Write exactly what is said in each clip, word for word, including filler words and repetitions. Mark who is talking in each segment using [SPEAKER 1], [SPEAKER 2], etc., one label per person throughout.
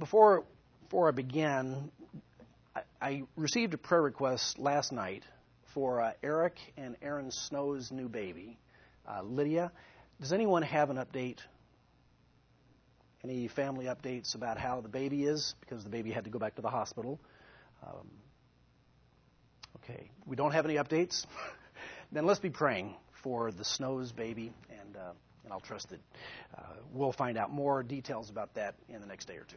[SPEAKER 1] before before I begin, I, I received a prayer request last night for uh, Eric and Aaron Snow's new baby, uh, Lydia. Does anyone have an update? Any family updates about how the baby is? Because the baby had to go back to the hospital. Um, okay, we don't have any updates. Then let's be praying for the Snow's baby, and uh, and I'll trust that uh, we'll find out more details about that in the next day or two.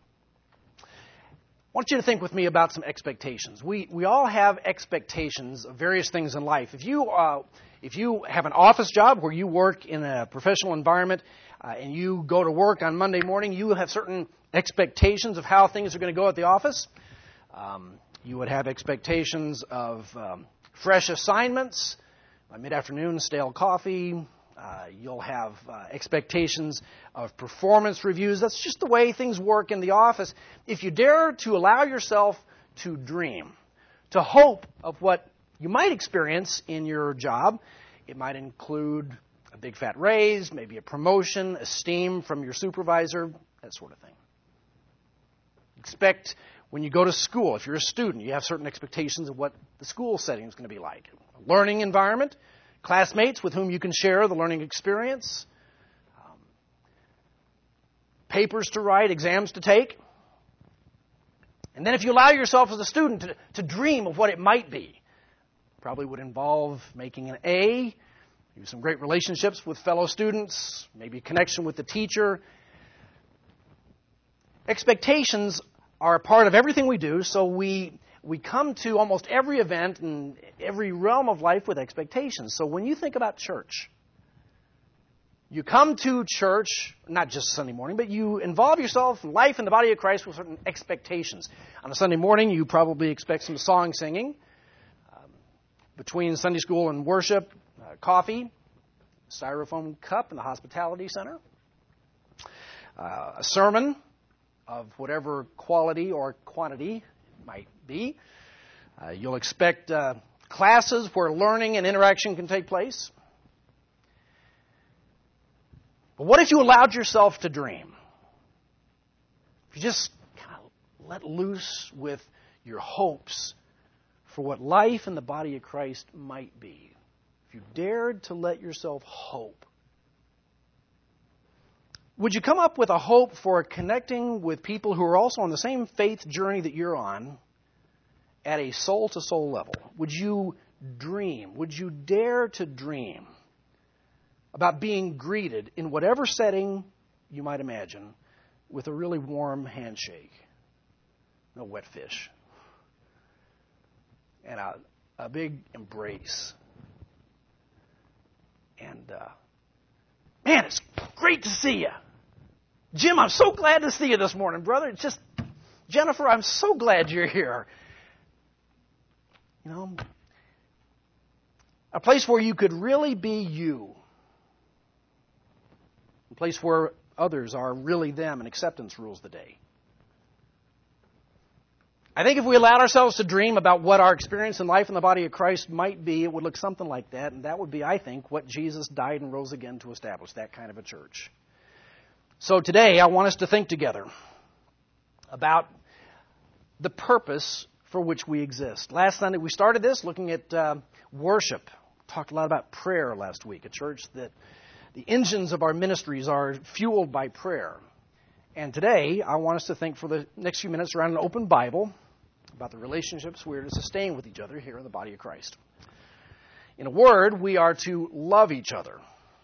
[SPEAKER 1] I want you to think with me about some expectations. We we all have expectations of various things in life. If you uh, if you have an office job where you work in a professional environment uh, and you go to work on Monday morning, you have certain expectations of how things are going to go at the office. Um, you would have expectations of um, fresh assignments, by mid-afternoon, stale coffee. Uh, you'll have uh, expectations of performance reviews. That's just the way things work in the office. If you dare to allow yourself to dream, to hope of what you might experience in your job, it might include a big fat raise, maybe a promotion, esteem from your supervisor, that sort of thing. Expect when you go to school, if you're a student, you have certain expectations of what the school setting is going to be like. A learning environment, classmates with whom you can share the learning experience, um, papers to write, exams to take. And then if you allow yourself as a student to, to dream of what it might be, probably would involve making an A, maybe some great relationships with fellow students, maybe a connection with the teacher. Expectations are a part of everything we do, so we we come to almost every event and every realm of life with expectations. So when you think about church, you come to church, not just Sunday morning, but you involve yourself in life in the body of Christ with certain expectations. On a Sunday morning, you probably expect some song singing. Um, between Sunday school and worship, uh, coffee, styrofoam cup in the hospitality center, uh, a sermon of whatever quality or quantity it might be. Uh, you'll expect uh, classes where learning and interaction can take place. But what if you allowed yourself to dream? If you just kind of let loose with your hopes for what life in the body of Christ might be. If you dared to let yourself hope. Would you come up with a hope for connecting with people who are also on the same faith journey that you're on at a soul-to-soul level? Would you dream? Would you dare to dream about being greeted in whatever setting you might imagine with a really warm handshake, no wet fish, and a, a big embrace? And, uh, man, it's great to see you. Jim, I'm so glad to see you this morning, brother. It's just, Jennifer, I'm so glad you're here. You know, a place where you could really be you. A place where others are really them and acceptance rules the day. I think if we allowed ourselves to dream about what our experience in life in the body of Christ might be, it would look something like that. And that would be, I think, what Jesus died and rose again to establish, that kind of a church. So today, I want us to think together about the purpose for which we exist. Last Sunday, we started this looking at uh, worship. Talked a lot about prayer last week, a church that the engines of our ministries are fueled by prayer. And today, I want us to think for the next few minutes around an open Bible about the relationships we are to sustain with each other here in the body of Christ. In a word, we are to love each other.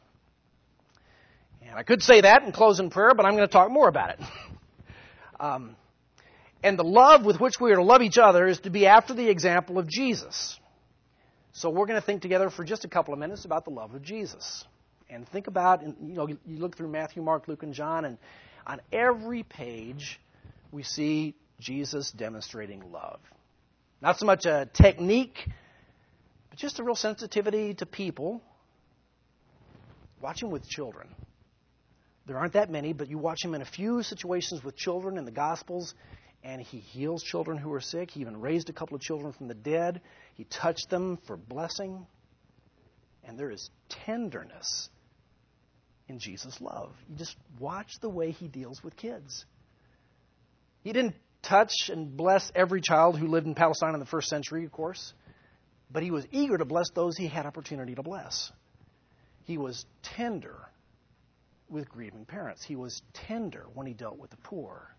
[SPEAKER 1] And I could say that and close in prayer, but I'm going to talk more about it. um, and the love with which we are to love each other is to be after the example of Jesus. So we're going to think together for just a couple of minutes about the love of Jesus. And think about, you know, you look through Matthew, Mark, Luke, and John, and on every page we see Jesus demonstrating love. Not so much a technique, but just a real sensitivity to people. Watch him with children. There aren't that many, but you watch him in a few situations with children in the Gospels, and he heals children who are sick. He even raised a couple of children from the dead. He touched them for blessing. And there is tenderness in Jesus' love. You just watch the way he deals with kids. He didn't touch and bless every child who lived in Palestine in the first century, of course, but he was eager to bless those he had opportunity to bless. He was tender with grieving parents. He was tender when he dealt with the poor.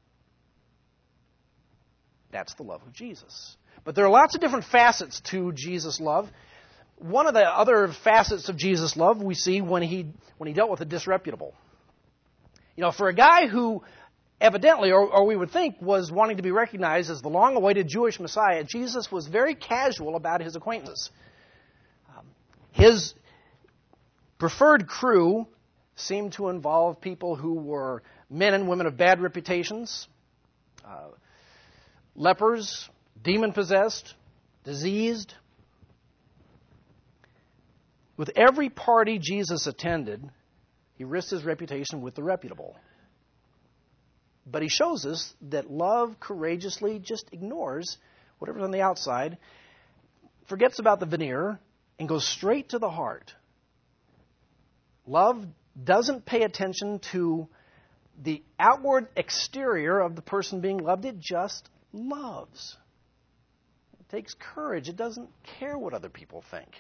[SPEAKER 1] That's the love of Jesus. But there are lots of different facets to Jesus' love. One of the other facets of Jesus' love we see when he when he dealt with the disreputable. You know, for a guy who evidently, or, or we would think, was wanting to be recognized as the long-awaited Jewish Messiah, Jesus was very casual about his acquaintances. Um, his preferred crew seemed to involve people who were men and women of bad reputations, uh, lepers, demon-possessed, diseased. With every party Jesus attended, he risked his reputation with the reputable. But he shows us that love courageously just ignores whatever's on the outside, forgets about the veneer, and goes straight to the heart. Love doesn't pay attention to the outward exterior of the person being loved. It just loves. It takes courage. It doesn't care what other people think.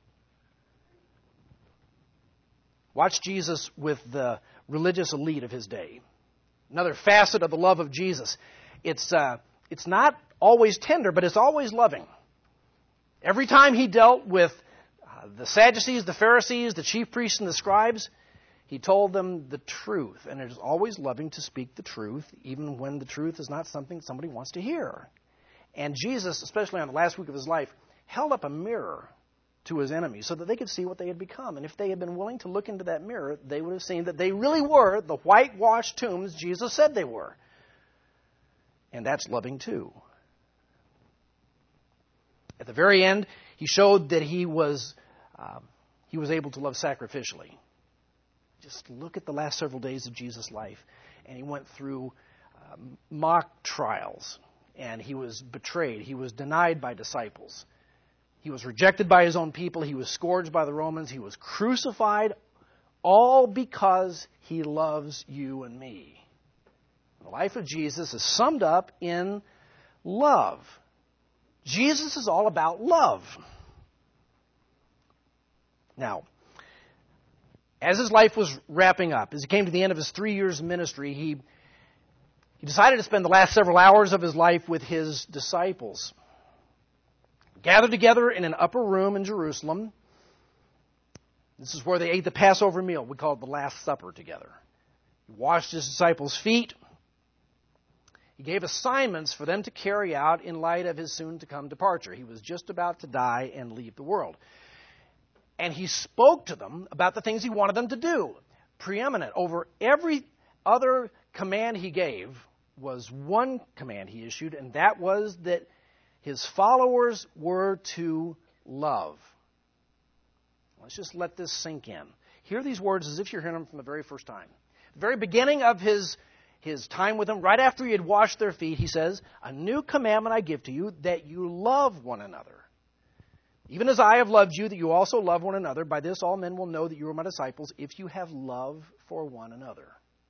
[SPEAKER 1] Watch Jesus with the religious elite of his day. Another facet of the love of Jesus. It's uh, it's not always tender, but it's always loving. Every time he dealt with uh, the Sadducees, the Pharisees, the chief priests, and the scribes, he told them the truth. And it is always loving to speak the truth, even when the truth is not something somebody wants to hear. And Jesus, especially on the last week of his life, held up a mirror to his enemies so that they could see what they had become. And if they had been willing to look into that mirror, they would have seen that they really were the whitewashed tombs Jesus said they were. And that's loving too. At the very end, he showed that he was uh, he was able to love sacrificially. Just look at the last several days of Jesus' life. And he went through uh, mock trials. And he was betrayed. He was denied by disciples. He was rejected by his own people. He was scourged by the Romans. He was crucified, all because he loves you and me. The life of Jesus is summed up in love. Jesus is all about love. Now, as his life was wrapping up, as he came to the end of his three years of ministry, he, he decided to spend the last several hours of his life with his disciples. Gathered together in an upper room in Jerusalem. This is where they ate the Passover meal. We call it the Last Supper together. He washed his disciples' feet. He gave assignments for them to carry out in light of his soon-to-come departure. He was just about to die and leave the world. And he spoke to them about the things he wanted them to do. Preeminent over every other command he gave was one command he issued, and that was that his followers were to love. Let's just let this sink in. Hear these words as if you're hearing them from the very first time. The very beginning of his, his time with them, right after he had washed their feet, he says, "A new commandment I give to you, that you love one another. Even as I have loved you, that you also love one another. By this all men will know that you are my disciples, if you have love for one another."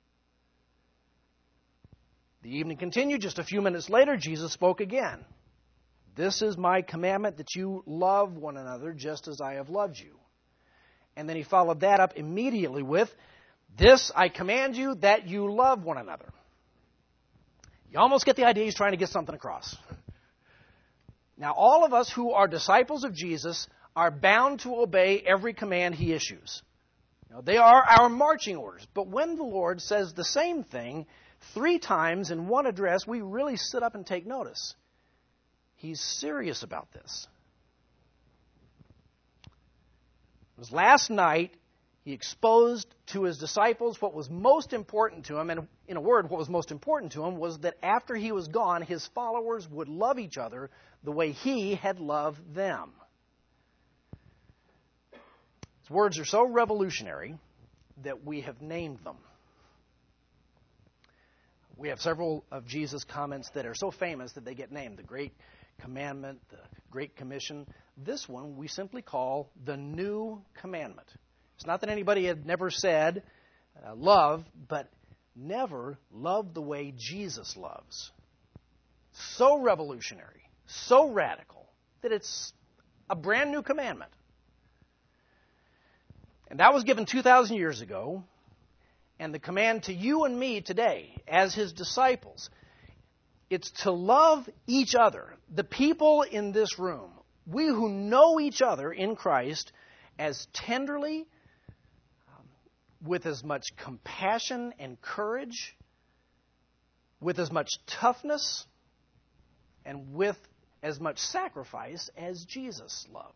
[SPEAKER 1] The evening continued. Just a few minutes later, Jesus spoke again. "This is my commandment, that you love one another just as I have loved you." And then he followed that up immediately with, "This I command you, that you love one another." You almost get the idea he's trying to get something across. Now, all of us who are disciples of Jesus are bound to obey every command he issues. You know, they are our marching orders. But when the Lord says the same thing three times in one address, we really sit up and take notice. He's serious about this. It was last night he exposed to his disciples what was most important to him, and in a word, what was most important to him was that after he was gone, his followers would love each other the way he had loved them. His words are so revolutionary that we have named them. We have several of Jesus' comments that are so famous that they get named. The Great Commandment, the Great Commission. This one we simply call the New Commandment. It's not that anybody had never said uh, love, but never loved the way Jesus loves. so revolutionary, so radical, that it's a brand new commandment. And that was given two thousand years ago. And the command to you and me today, as His disciples, it's to love each other. The people in this room, we who know each other in Christ, as tenderly, um, with as much compassion and courage, with as much toughness, and with as much sacrifice as Jesus loved.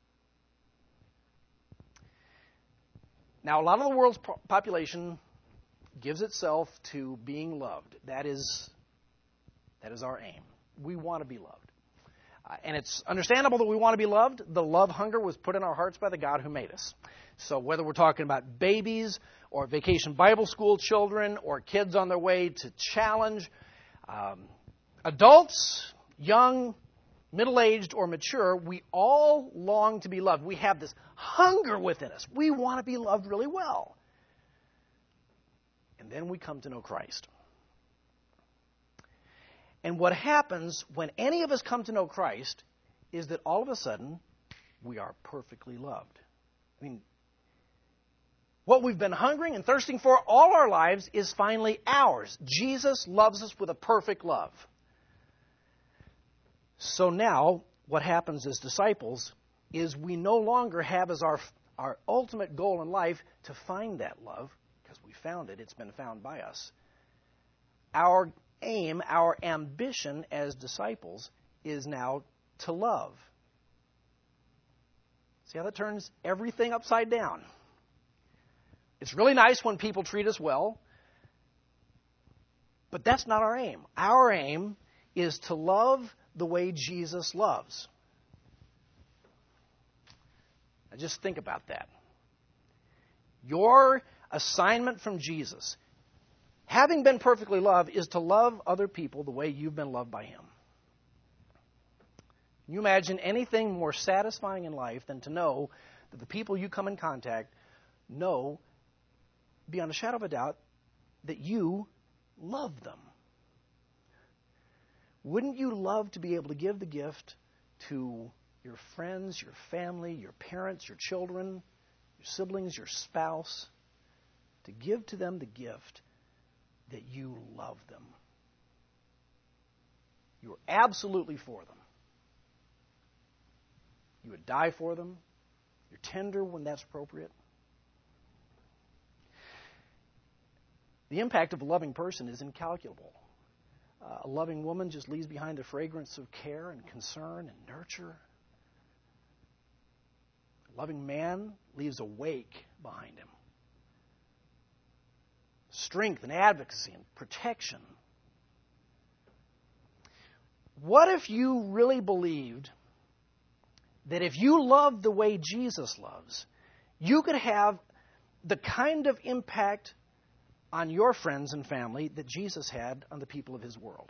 [SPEAKER 1] Now, a lot of the world's population gives itself to being loved. That is, that is our aim. We want to be loved. Uh, and it's understandable that we want to be loved. The love hunger was put in our hearts by the God who made us. So whether we're talking about babies or vacation Bible school children or kids on their way to challenge, um, adults, young, middle-aged, or mature, we all long to be loved. We have this hunger within us. We want to be loved really well. And then we come to know Christ. And what happens when any of us come to know Christ is that all of a sudden we are perfectly loved. I mean, what we've been hungering and thirsting for all our lives is finally ours. Jesus loves us with a perfect love. So now what happens as disciples is we no longer have as our, our ultimate goal in life to find that love. We found it. It's been found by us. Our aim, our ambition as disciples is now to love. See how that turns everything upside down? It's really nice when people treat us well, but that's not our aim. Our aim is to love the way Jesus loves. Now just think about that. Your assignment from Jesus, having been perfectly loved, is to love other people the way you've been loved by Him. Can you imagine anything more satisfying in life than to know that the people you come in contact know, beyond a shadow of a doubt, that you love them? Wouldn't you love to be able to give the gift to your friends, your family, your parents, your children, your siblings, your spouse, to give to them the gift that you love them? You are absolutely for them. You would die for them. You're tender when that's appropriate. The impact of a loving person is incalculable. Uh, a loving woman just leaves behind the fragrance of care and concern and nurture. A loving man leaves a wake behind him. Strength and advocacy and protection. What if you really believed that if you loved the way Jesus loves, you could have the kind of impact on your friends and family that Jesus had on the people of His world?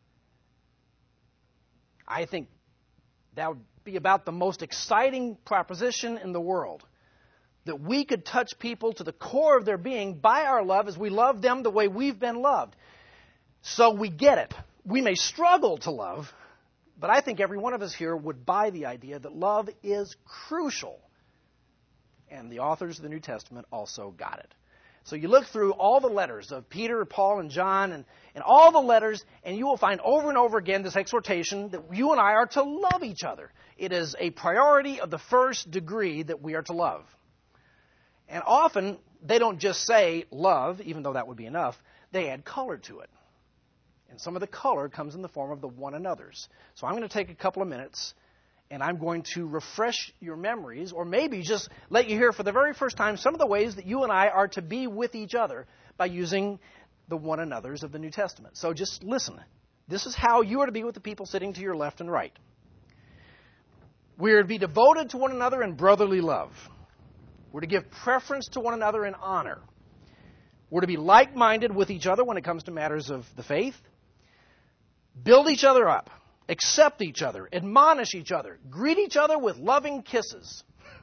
[SPEAKER 1] I think that would be about the most exciting proposition in the world. That we could touch people to the core of their being by our love as we love them the way we've been loved. So we get it. We may struggle to love, but I think every one of us here would buy the idea that love is crucial. And the authors of the New Testament also got it. So you look through all the letters of Peter, Paul, and John, and, and all the letters, and you will find over and over again this exhortation that you and I are to love each other. It is a priority of the first degree that we are to love. And often, they don't just say love, even though that would be enough. They add color to it. And some of the color comes in the form of the one another's. So I'm going to take a couple of minutes, and I'm going to refresh your memories, or maybe just let you hear for the very first time some of the ways that you and I are to be with each other by using the one another's of the New Testament. So just listen. This is how you are to be with the people sitting to your left and right. We are to be devoted to one another in brotherly love. We're to give preference to one another in honor. We're to be like-minded with each other when it comes to matters of the faith. Build each other up. Accept each other. Admonish each other. Greet each other with loving kisses.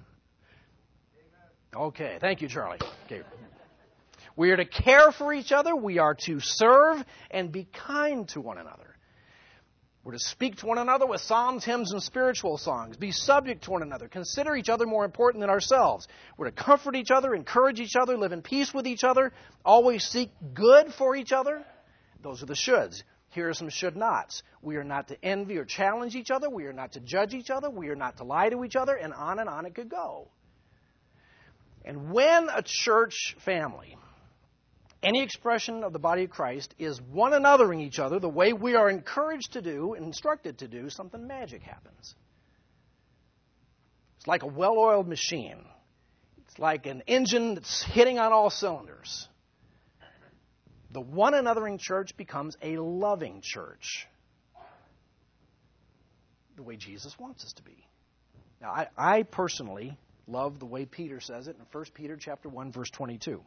[SPEAKER 1] Okay, thank you, Charlie. Okay. We are to care for each other. We are to serve and be kind to one another. We're to speak to one another with psalms, hymns, and spiritual songs. Be subject to one another. Consider each other more important than ourselves. We're to comfort each other, encourage each other, live in peace with each other, always seek good for each other. Those are the shoulds. Here are some should nots. We are not to envy or challenge each other. We are not to judge each other. We are not to lie to each other. And on and on it could go. And when a church family, any expression of the body of Christ, is one anothering each other the way we are encouraged to do, instructed to do, something magic happens. It's like a well-oiled machine. It's like an engine that's hitting on all cylinders. The one anothering church becomes a loving church, the way Jesus wants us to be. Now, I, I personally love the way Peter says it in First Peter chapter one, verse twenty-two.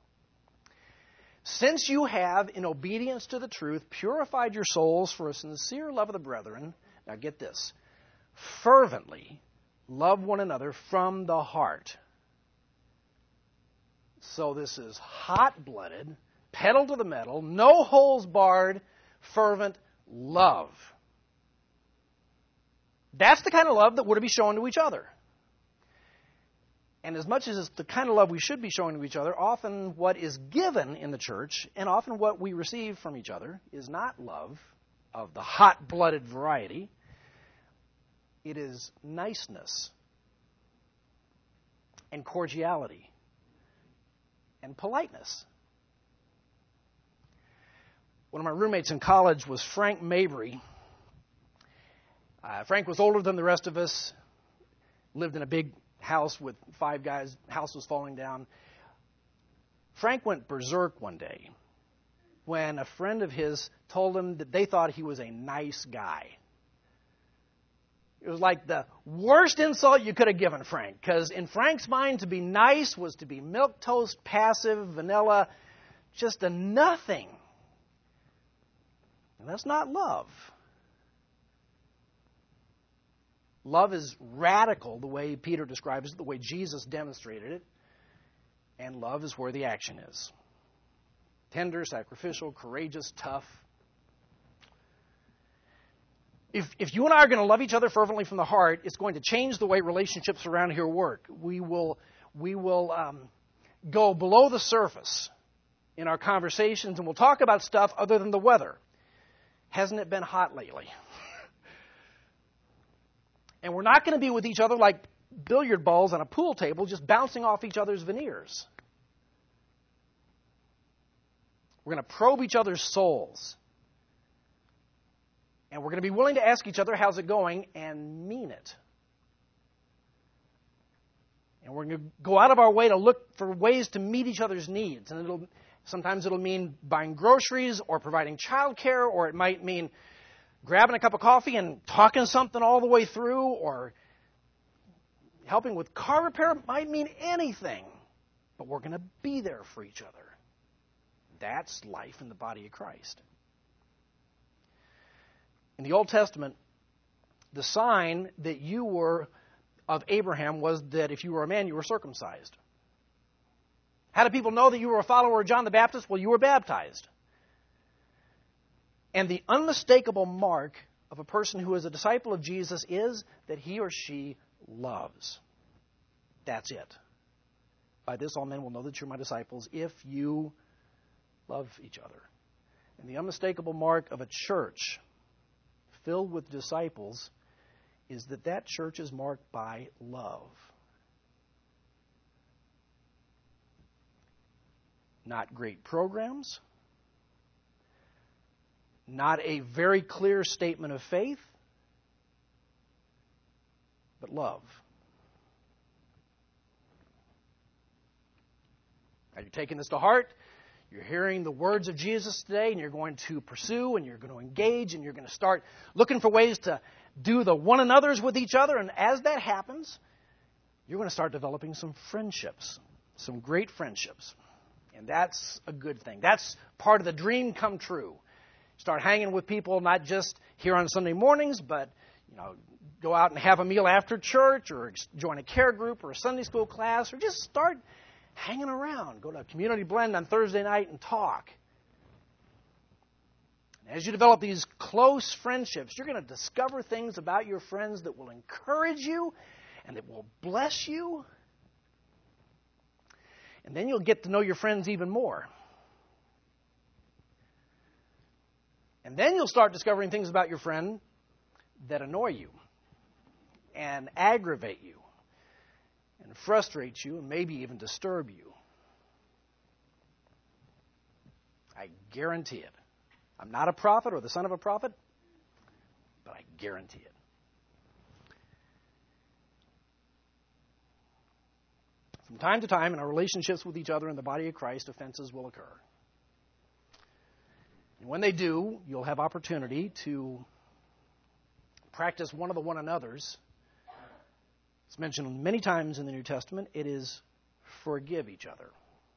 [SPEAKER 1] Since you have, in obedience to the truth, purified your souls for a sincere love of the brethren, now get this, fervently love one another from the heart. So this is hot-blooded, pedal to the metal, no holes barred, fervent love. That's the kind of love that we're to be showing to each other. And as much as it's the kind of love we should be showing to each other, often what is given in the church and often what we receive from each other is not love of the hot-blooded variety. It is niceness and cordiality and politeness. One of my roommates in college was Frank Mabry. Uh, Frank was older than the rest of us, lived in a big house with five guys. House was falling down. Frank went berserk one day when a friend of his told him that they thought he was a nice guy. It was like the worst insult you could have given Frank, because in Frank's mind, to be nice was to be milquetoast, passive, vanilla, just a nothing. And that's not love. Love is radical, the way Peter describes it, the way Jesus demonstrated it. And love is where the action is. Tender, sacrificial, courageous, tough. If, if you and I are going to love each other fervently from the heart, it's going to change the way relationships around here work. We will, we will um, go below the surface in our conversations, and we'll talk about stuff other than the weather. Hasn't it been hot lately? And we're not going to be with each other like billiard balls on a pool table, just bouncing off each other's veneers. We're going to probe each other's souls. And we're going to be willing to ask each other, how's it going, and mean it. And we're going to go out of our way to look for ways to meet each other's needs. And it'll sometimes it'll mean buying groceries or providing child care, or it might mean grabbing a cup of coffee and talking something all the way through, or helping with car repair. Might mean anything. But we're going to be there for each other. That's life in the body of Christ. In the Old Testament, the sign that you were of Abraham was that if you were a man, you were circumcised. How do people know that you were a follower of John the Baptist? Well, you were baptized. And the unmistakable mark of a person who is a disciple of Jesus is that he or she loves. That's it. By this all men will know that you're my disciples if you love each other. And the unmistakable mark of a church filled with disciples is that that church is marked by love. Not great programs. Not a very clear statement of faith, but love. Are you taking this to heart? You're hearing the words of Jesus today, and you're going to pursue, and you're going to engage, and you're going to start looking for ways to do the one another's with each other. And as that happens, you're going to start developing some friendships, some great friendships. And that's a good thing. That's part of the dream come true. Start hanging with people, not just here on Sunday mornings, but you know, go out and have a meal after church, or join a care group or a Sunday school class, or just start hanging around. Go to a community blend on Thursday night and talk. As you develop these close friendships, you're going to discover things about your friends that will encourage you and that will bless you. And then you'll get to know your friends even more. And then you'll start discovering things about your friend that annoy you and aggravate you and frustrate you and maybe even disturb you. I guarantee it. I'm not a prophet or the son of a prophet, but I guarantee it. From time to time in our relationships with each other in the body of Christ, offenses will occur. And when they do, you'll have opportunity to practice one of the one another's. It's mentioned many times in the New Testament. It is forgive each other.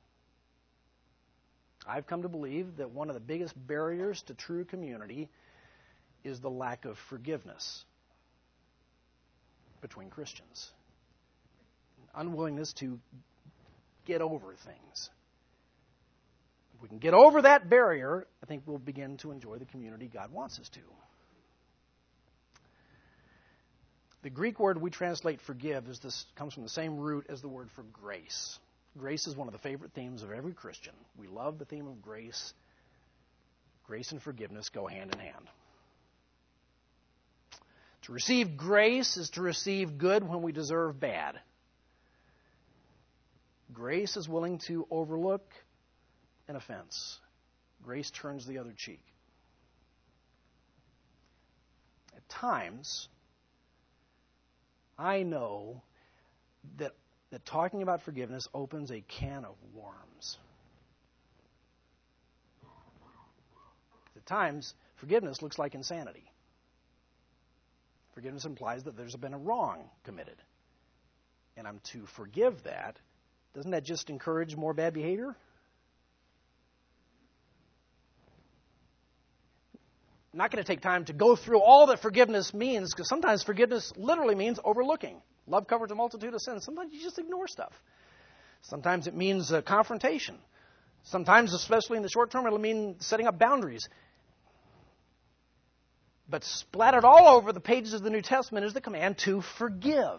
[SPEAKER 1] I've come to believe that one of the biggest barriers to true community is the lack of forgiveness between Christians. Unwillingness to get over things. If we can get over that barrier, I think we'll begin to enjoy the community God wants us to. The Greek word we translate forgive is this, comes from the same root as the word for grace. Grace is one of the favorite themes of every Christian. We love the theme of grace. Grace and forgiveness go hand in hand. To receive grace is to receive good when we deserve bad. Grace is willing to overlook an offense. Grace turns the other cheek. At times, I know that, that talking about forgiveness opens a can of worms. At times, forgiveness looks like insanity. Forgiveness implies that there's been a wrong committed. And I'm to forgive that. Doesn't that just encourage more bad behavior? I'm not going to take time to go through all that forgiveness means, because sometimes forgiveness literally means overlooking. Love covers a multitude of sins. Sometimes you just ignore stuff. Sometimes it means uh, confrontation. Sometimes, especially in the short term, it'll mean setting up boundaries. But splattered all over the pages of the New Testament is the command to forgive.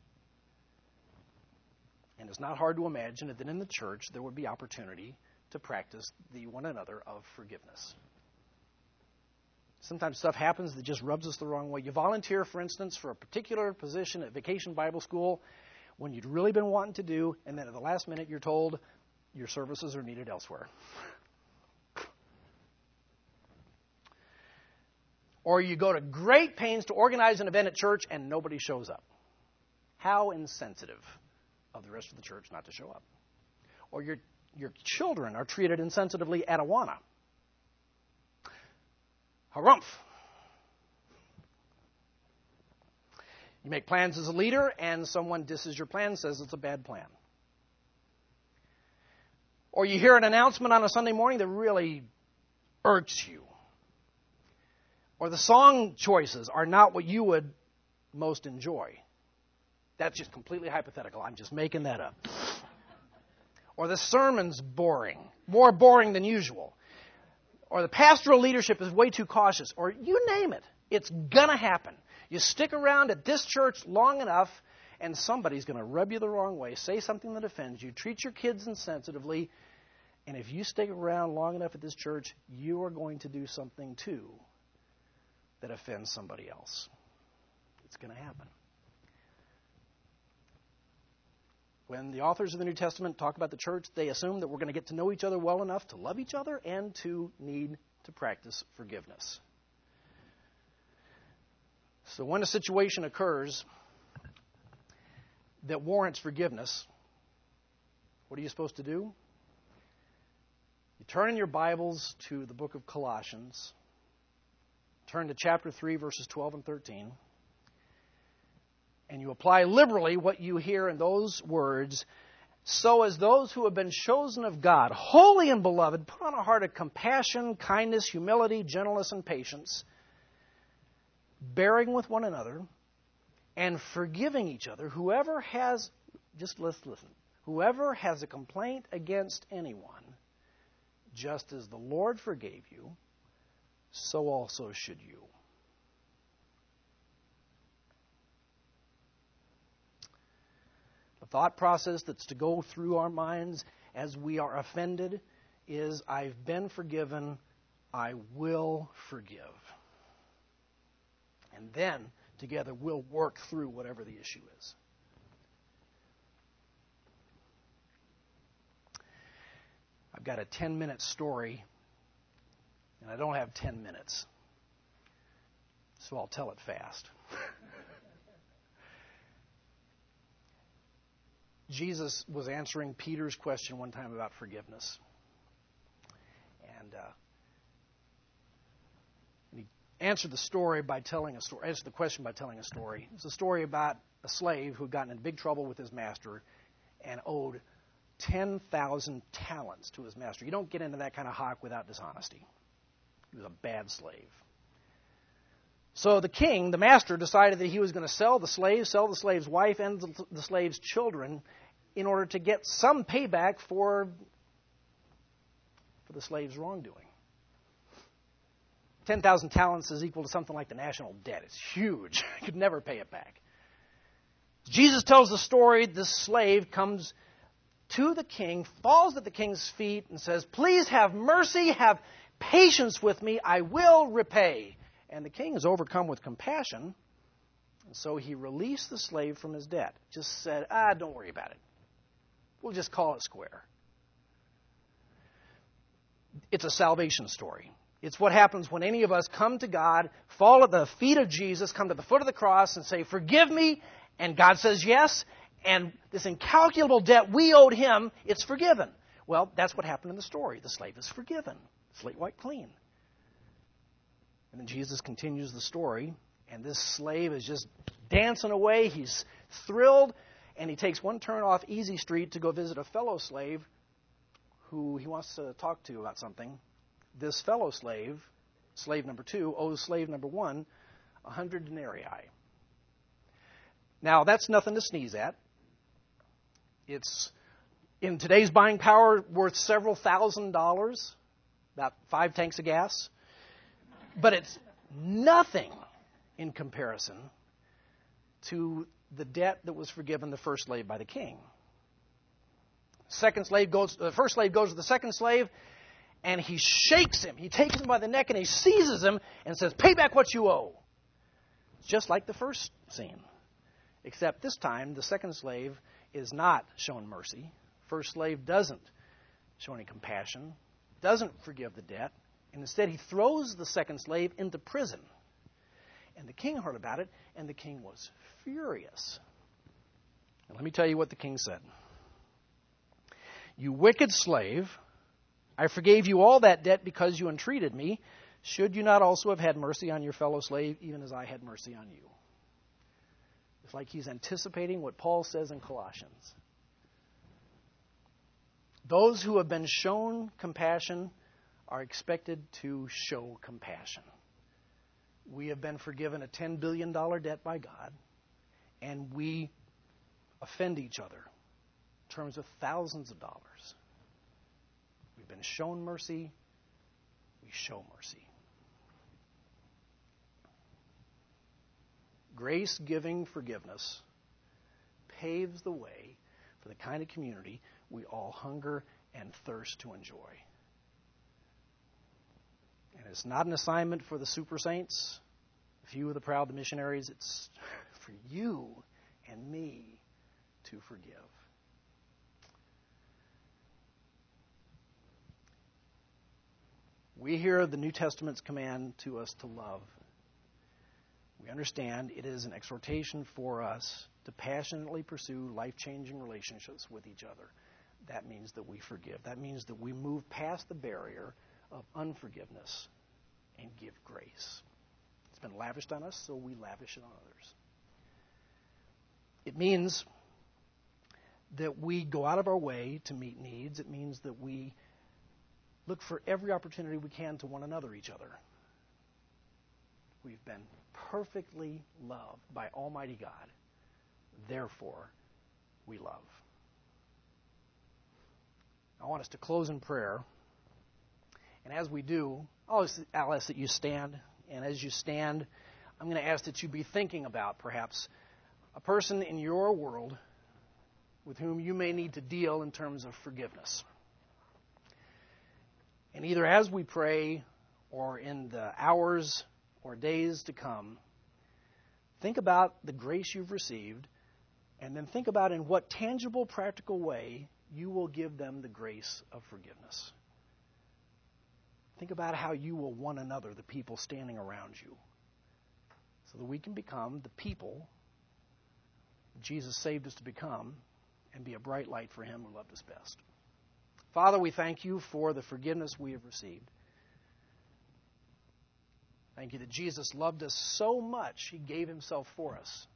[SPEAKER 1] And it's not hard to imagine that in the church there would be opportunity to practice the one another of forgiveness. Sometimes stuff happens that just rubs us the wrong way. You volunteer, for instance, for a particular position at Vacation Bible School when you'd really been wanting to do, and then at the last minute you're told your services are needed elsewhere. Or you go to great pains to organize an event at church and nobody shows up. How insensitive of the rest of the church not to show up. Or your your children are treated insensitively at Awana. Harumph. You make plans as a leader and someone disses your plan, says it's a bad plan. Or you hear an announcement on a Sunday morning that really irks you. Or the song choices are not what you would most enjoy. That's just completely hypothetical. I'm just making that up. Or the sermon's boring, more boring than usual. Or the pastoral leadership is way too cautious. Or you name it. It's going to happen. You stick around at this church long enough, and somebody's going to rub you the wrong way, say something that offends you, treat your kids insensitively, and if you stick around long enough at this church, you are going to do something too that offends somebody else. It's going to happen. When the authors of the New Testament talk about the church, they assume that we're going to get to know each other well enough to love each other and to need to practice forgiveness. So when a situation occurs that warrants forgiveness, what are you supposed to do? You turn in your Bibles to the book of Colossians. Turn to chapter three, verses twelve and thirteen. And you apply liberally what you hear in those words. So as those who have been chosen of God, holy and beloved, put on a heart of compassion, kindness, humility, gentleness, and patience, bearing with one another, and forgiving each other. Whoever has, just let's listen, whoever has a complaint against anyone, just as the Lord forgave you, so also should you. The thought process that's to go through our minds as we are offended is, I've been forgiven, I will forgive. And then, together, we'll work through whatever the issue is. I've got a ten-minute story, and I don't have ten minutes, so I'll tell it fast. Jesus was answering Peter's question one time about forgiveness. And uh, he answered the story by telling a story. Answered the question by telling a story. It's a story about a slave who had gotten in big trouble with his master and owed ten thousand talents to his master. You don't get into that kind of hock without dishonesty. He was a bad slave. So the king, the master, decided that he was going to sell the slave, sell the slave's wife, and the, the slave's children in order to get some payback for, for the slave's wrongdoing. ten thousand talents is equal to something like the national debt. It's huge. You could never pay it back. Jesus tells the story. This slave comes to the king, falls at the king's feet, and says, "Please have mercy, have patience with me. I will repay." And the king is overcome with compassion, and so he released the slave from his debt. Just said, ah, don't worry about it. We'll just call it square. It's a salvation story. It's what happens when any of us come to God, fall at the feet of Jesus, come to the foot of the cross and say, "Forgive me," and God says yes, and this incalculable debt we owed him, it's forgiven. Well, that's what happened in the story. The slave is forgiven. Slate wiped clean. And then Jesus continues the story, and this slave is just dancing away. He's thrilled, and he takes one turn off Easy Street to go visit a fellow slave who he wants to talk to about something. This fellow slave, slave number two, owes slave number one a hundred denarii. Now, that's nothing to sneeze at. It's, in today's buying power, worth several thousand dollars, about five tanks of gas. But it's nothing in comparison to the debt that was forgiven the first slave by the king. Second slave goes, the first slave goes to the second slave, and he shakes him. He takes him by the neck and he seizes him and says, "Pay back what you owe." It's just like the first scene, except this time the second slave is not shown mercy. First slave doesn't show any compassion, doesn't forgive the debt. And instead, he throws the second slave into prison. And the king heard about it, and the king was furious. And let me tell you what the king said. "You wicked slave, I forgave you all that debt because you entreated me. Should you not also have had mercy on your fellow slave, even as I had mercy on you?" It's like he's anticipating what Paul says in Colossians. Those who have been shown compassion are expected to show compassion. We have been forgiven a ten billion dollars debt by God, and we offend each other in terms of thousands of dollars. We've been shown mercy, we show mercy. Grace-giving forgiveness paves the way for the kind of community we all hunger and thirst to enjoy. And it's not an assignment for the super saints, a few of the proud, the missionaries. It's for you and me to forgive. We hear the New Testament's command to us to love. We understand it is an exhortation for us to passionately pursue life-changing relationships with each other. That means that we forgive. That means that we move past the barrier of unforgiveness and give grace. It's been lavished on us, so we lavish it on others. It means that we go out of our way to meet needs. It means that we look for every opportunity we can to one another, each other. We've been perfectly loved by Almighty God. Therefore, we love. I want us to close in prayer. And as we do, I'll ask that you stand. And as you stand, I'm going to ask that you be thinking about perhaps a person in your world with whom you may need to deal in terms of forgiveness. And either as we pray or in the hours or days to come, think about the grace you've received, and then think about in what tangible, practical way you will give them the grace of forgiveness. Think about how you will one another, the people standing around you, so that we can become the people Jesus saved us to become and be a bright light for Him who loved us best. Father, we thank you for the forgiveness we have received. Thank you that Jesus loved us so much, He gave Himself for us.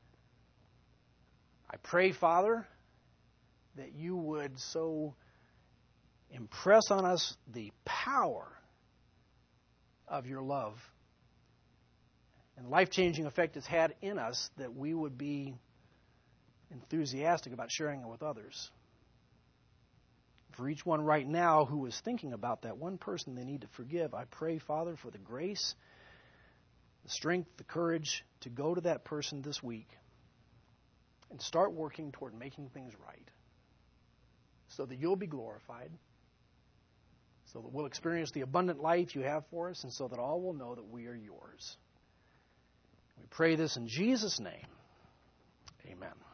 [SPEAKER 1] I pray, Father, that you would so impress on us the power of your love and the life-changing effect it's had in us, that we would be enthusiastic about sharing it with others. For each one right now who is thinking about that one person they need to forgive, I pray, Father, for the grace, the strength, the courage to go to that person this week and start working toward making things right so that you'll be glorified, so that we'll experience the abundant life you have for us, and so that all will know that we are yours. We pray this in Jesus' name. Amen.